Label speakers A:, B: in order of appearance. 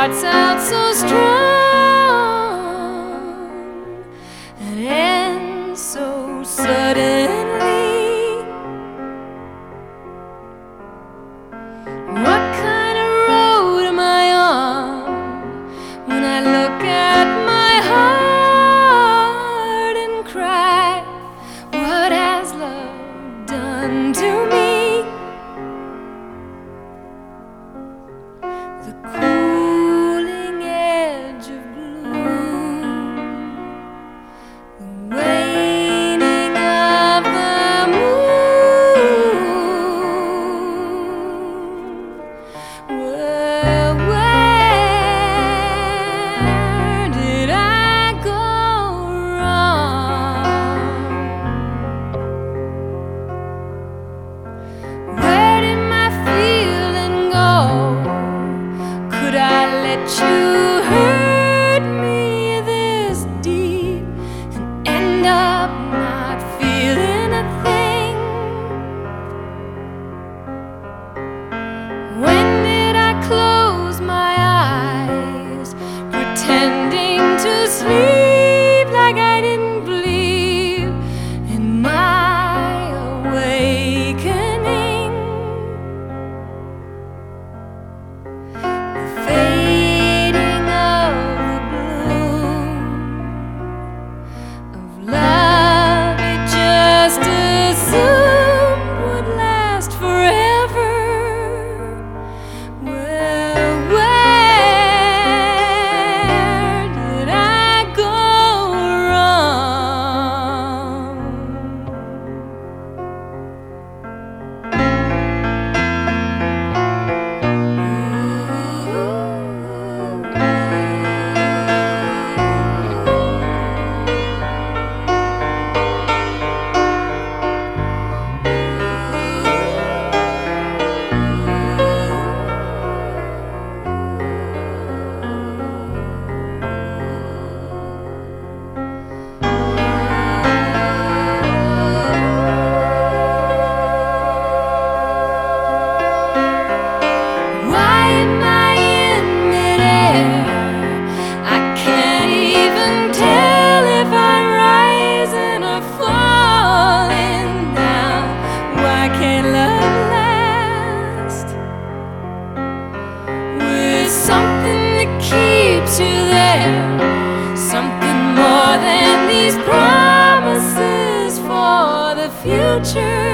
A: starts out so strong and ends so suddenly. What kind of road am I on when I look at my heart and cry, what has love done to me? The cooling edge of gloom, the waning of the moon. Well, where did I go wrong? Where did my feeling go? Could I let you hurt me this deep and end up not feeling a thing? When did I close my eyes, pretending to sleep like I didn't believe in my awakening? The fading of the bloom of love it just assumed would last forever. Well, where did I go wrong? Why am I in midair? I can't even tell if I'm rising or falling down. Why can't love last with something that keeps you there? Something more than these promises for the future.